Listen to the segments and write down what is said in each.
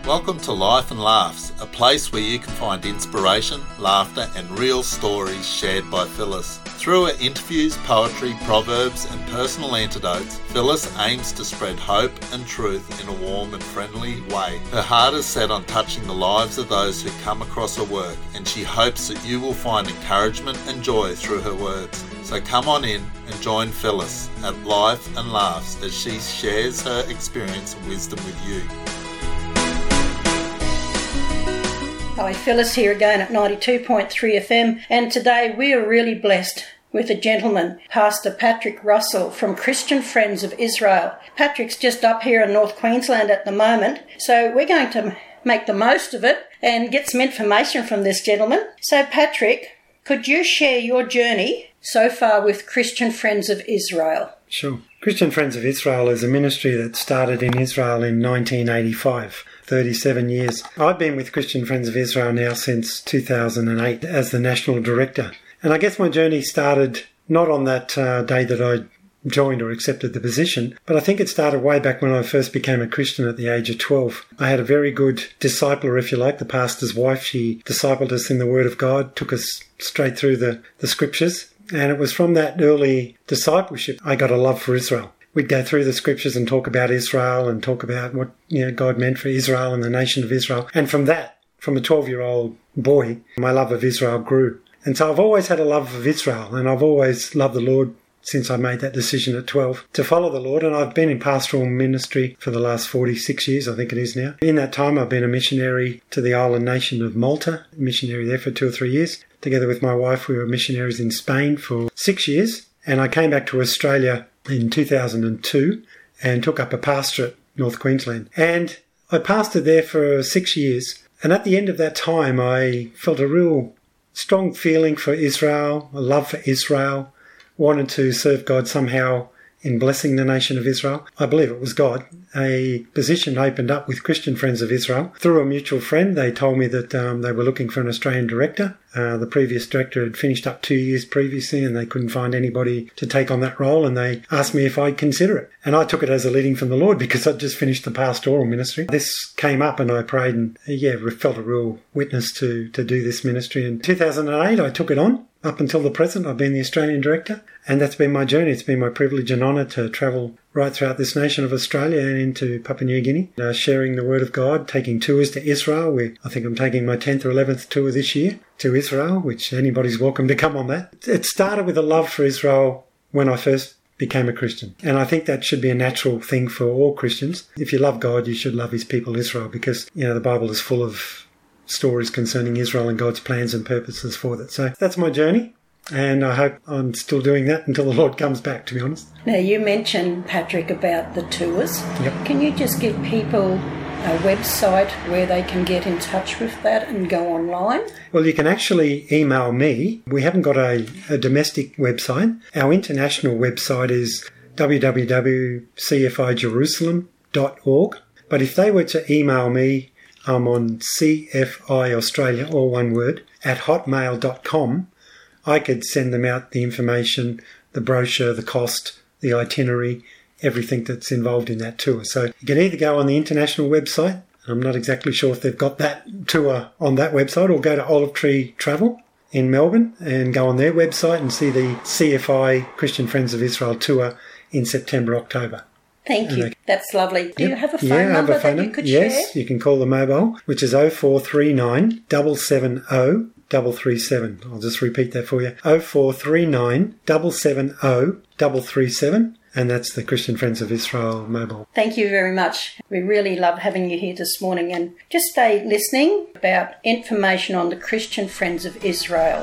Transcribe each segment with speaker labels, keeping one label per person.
Speaker 1: Welcome to Life and Laughs, a place where you can find inspiration, laughter and real stories shared by Phyllis. Through her interviews, poetry, proverbs and personal antidotes, Phyllis aims to spread hope and truth in a warm and friendly way. Her heart is set on touching the lives of those who come across her work, and she hopes that you will find encouragement and joy through her words. So come on in and join Phyllis at Life and Laughs as she shares her experience and wisdom with you.
Speaker 2: Hi, Phyllis here again at 92.3 FM, and today we are really blessed with a gentleman, Pastor Patrick Russell from Christian Friends of Israel. Patrick's just up here in North Queensland at the moment, so we're going to make the most of it and get some information from this gentleman. So Patrick, could you share your journey so far with Christian Friends of Israel?
Speaker 3: Sure. Christian Friends of Israel is a ministry that started in Israel in 1985. 37 years. I've been with Christian Friends of Israel now since 2008 as the National Director. And I guess my journey started not on that day that I joined or accepted the position, but I think it started way back when I first became a Christian at the age of 12. I had a very good discipler, if you like, the pastor's wife. She discipled us in the Word of God, took us straight through the Scriptures. And it was from that early discipleship I got a love for Israel. We'd go through the Scriptures and talk about Israel and talk about what God meant for Israel and the nation of Israel. And from that, from a 12-year-old boy, my love of Israel grew. And so I've always had a love of Israel, and I've always loved the Lord since I made that decision at 12 to follow the Lord. And I've been in pastoral ministry for the last 46 years, I think it is now. In that time, I've been a missionary to the island nation of Malta, missionary there for 2 or 3 years. Together with my wife, we were missionaries in Spain for 6 years. And I came back to Australia in 2002 and took up a pastorate in North Queensland. And I pastored there for 6 years. And at the end of that time, I felt a real strong feeling for Israel, a love for Israel, wanted to serve God somehow in blessing the nation of Israel. I believe it was God. A position opened up with Christian Friends of Israel. Through a mutual friend, they told me that they were looking for an Australian director. The previous director had finished up 2 years previously and they couldn't find anybody to take on that role, and they asked me if I'd consider it. And I took it as a leading from the Lord because I'd just finished the pastoral ministry. This came up and I prayed and felt a real witness to do this ministry. In 2008, I took it on. Up until the present, I've been the Australian Director, and that's been my journey. It's been my privilege and honour to travel right throughout this nation of Australia and into Papua New Guinea, sharing the Word of God, taking tours to Israel. I think I'm taking my 10th or 11th tour this year to Israel, which anybody's welcome to come on that. It started with a love for Israel when I first became a Christian, and I think that should be a natural thing for all Christians. If you love God, you should love His people Israel, because the Bible is full of stories concerning Israel and God's plans and purposes for that. So that's my journey, and I hope I'm still doing that until the Lord comes back, to be honest.
Speaker 2: Now, you mentioned, Patrick, about the tours.
Speaker 3: Yep. Can
Speaker 2: you just give people a website where they can get in touch with that and go online?
Speaker 3: Well, you can actually email me. We haven't got a domestic website. Our international website is www.cfijerusalem.org. But if they were to email me, I'm on CFI Australia, all one word, at hotmail.com. I could send them out the information, the brochure, the cost, the itinerary, everything that's involved in that tour. So you can either go on the international website. I'm not exactly sure if they've got that tour on that website, or go to Olive Tree Travel in Melbourne and go on their website and see the CFI Christian Friends of Israel tour in September, October.
Speaker 2: Thank you. That's lovely. Do you have a phone
Speaker 3: number?
Speaker 2: I have a phone
Speaker 3: that
Speaker 2: you could share?
Speaker 3: Yes, you can call the mobile, which is 0439 770 337. I'll just repeat that for you. 0439 770 337. And that's the Christian Friends of Israel mobile.
Speaker 2: Thank you very much. We really love having you here this morning. And just stay listening about information on the Christian Friends of Israel.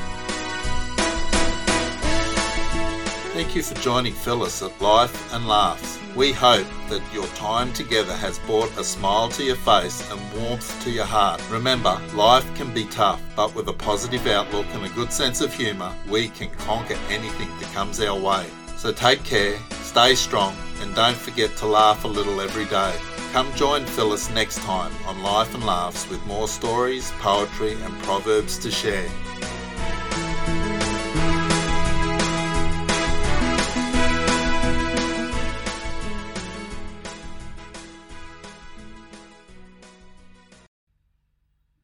Speaker 1: Thank you for joining Phyllis at Life and Laughs. We hope that your time together has brought a smile to your face and warmth to your heart. Remember, life can be tough, but with a positive outlook and a good sense of humour, we can conquer anything that comes our way. So take care, stay strong, and don't forget to laugh a little every day. Come join Phyllis next time on Life and Laughs with more stories, poetry and proverbs to share.